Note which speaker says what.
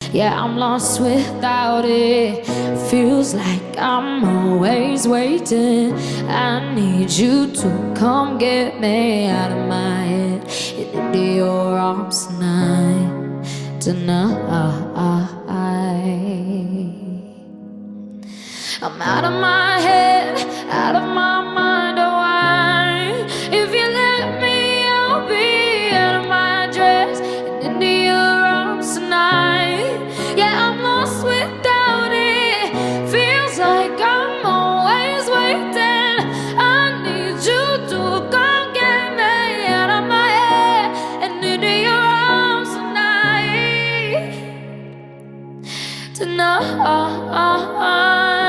Speaker 1: Yeah, I'm lost without it. Feels like I'm always waiting. I need you to come get me out of my head and into your arms tonight, tonight. I'm out of my head, out of my mind. Oh, why? If you let me, I'll be out of my dress and into your arms tonight. Yeah, I'm lost without it. Feels like I'm always waiting. I need you to come get me out of my head and into your arms tonight, tonight.